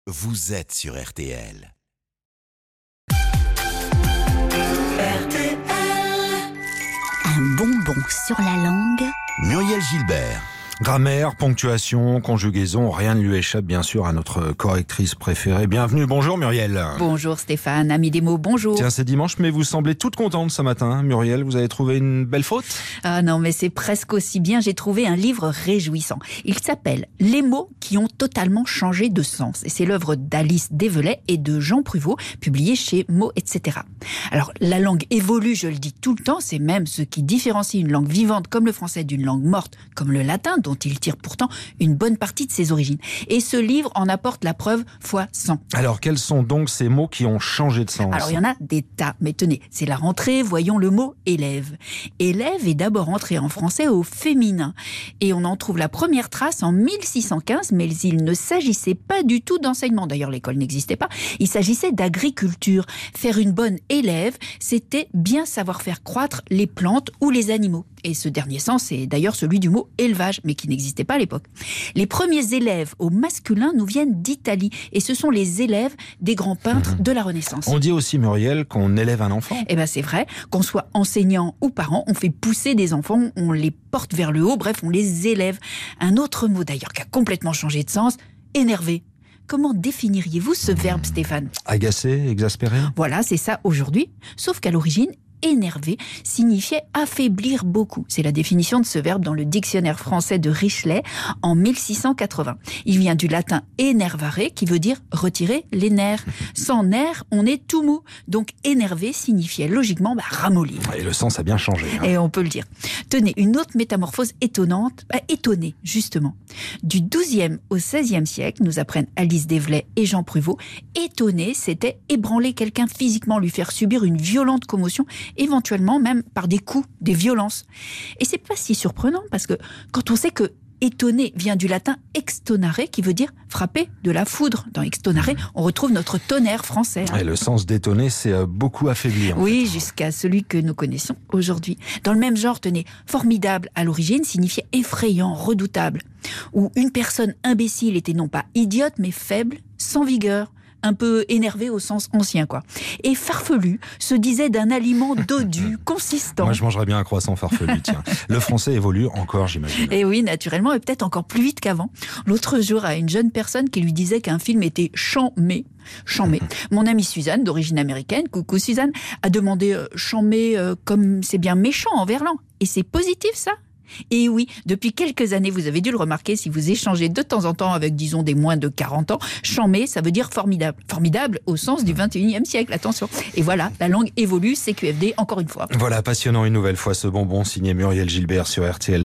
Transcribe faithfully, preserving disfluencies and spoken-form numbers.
vous êtes sur R T L. R T L. Un bonbon sur la langue. Muriel Gilbert. Grammaire, ponctuation, conjugaison, rien ne lui échappe bien sûr à notre correctrice préférée. Bienvenue, bonjour Muriel. Bonjour Stéphane, ami des mots, bonjour. Tiens, c'est dimanche, mais vous semblez toute contente ce matin, Muriel. Vous avez trouvé une belle faute ? Ah non, mais c'est presque aussi bien, j'ai trouvé un livre réjouissant. Il s'appelle « Les mots qui ont totalement changé de sens ». Et c'est l'œuvre d'Alice Dévelet et de Jean Pruvot, publié chez Mots, et cetera. Alors, la langue évolue, je le dis tout le temps, c'est même ce qui différencie une langue vivante comme le français d'une langue morte comme le latin, dont il tire pourtant une bonne partie de ses origines. Et ce livre en apporte la preuve fois cent. Alors, quels sont donc ces mots qui ont changé de sens ? Alors, il y en a des tas, mais tenez, c'est la rentrée, voyons le mot « élève ». Élève est d'abord entré en français au féminin. Et on en trouve la première trace en mille six cent quinze, mais il ne s'agissait pas du tout d'enseignement. D'ailleurs, l'école n'existait pas. Il s'agissait d'agriculture. Faire une bonne élève, c'était bien savoir faire croître les plantes ou les animaux. Et ce dernier sens est d'ailleurs celui du mot élevage, mais qui n'existait pas à l'époque. Les premiers élèves au masculin nous viennent d'Italie, et ce sont les élèves des grands peintres mmh. de la Renaissance. On dit aussi, Muriel, qu'on élève un enfant. Eh bien c'est vrai, qu'on soit enseignant ou parent, on fait pousser des enfants, on les porte vers le haut, bref, on les élève. Un autre mot d'ailleurs qui a complètement changé de sens, énervé. Comment définiriez-vous ce verbe, Stéphane ? Agacé, exaspéré ? Voilà, c'est ça aujourd'hui, sauf qu'à l'origine, énervé signifiait affaiblir beaucoup. C'est la définition de ce verbe dans le dictionnaire français de Richelet en mille six cent quatre-vingts. Il vient du latin enervare qui veut dire retirer les nerfs. Sans nerfs, on est tout mou. Donc énervé signifiait logiquement bah, ramollir. Et le sens a bien changé. Hein. Et on peut le dire. Tenez, une autre métamorphose étonnante, bah, étonnée justement. Du douzième au seizième siècle, nous apprennent Alice Dévelet et Jean Pruvot, étonner, c'était ébranler quelqu'un physiquement, lui faire subir une violente commotion, éventuellement même par des coups, des violences. Et c'est pas si surprenant parce que quand on sait que étonner vient du latin extonare qui veut dire frapper de la foudre. Dans extonare, on retrouve notre tonnerre français. Hein. Et le sens d'étonner, c'est beaucoup affaibli. Oui, fait. jusqu'à celui que nous connaissons aujourd'hui. Dans le même genre, tenez, formidable à l'origine signifiait effrayant, redoutable. Ou une personne imbécile était non pas idiote mais faible, sans vigueur. Un peu énervé au sens ancien, quoi. Et farfelu se disait d'un aliment dodu, consistant. Moi, je mangerais bien un croissant farfelu, tiens. Le français évolue encore, j'imagine. Et oui, naturellement, et peut-être encore plus vite qu'avant. L'autre jour, à une jeune personne qui lui disait qu'un film était chamé. Chamé. Mon amie Suzanne, d'origine américaine, coucou Suzanne, a demandé euh, chamé euh, comme c'est bien méchant en verlan. Et c'est positif, ça ? Et oui, depuis quelques années, vous avez dû le remarquer, si vous échangez de temps en temps avec, disons, des moins de quarante ans, chamé, ça veut dire formidable. Formidable au sens du vingt et unième siècle, attention. Et voilà, la langue évolue, C Q F D, encore une fois. Voilà, passionnant une nouvelle fois ce bonbon signé Muriel Gilbert sur R T L.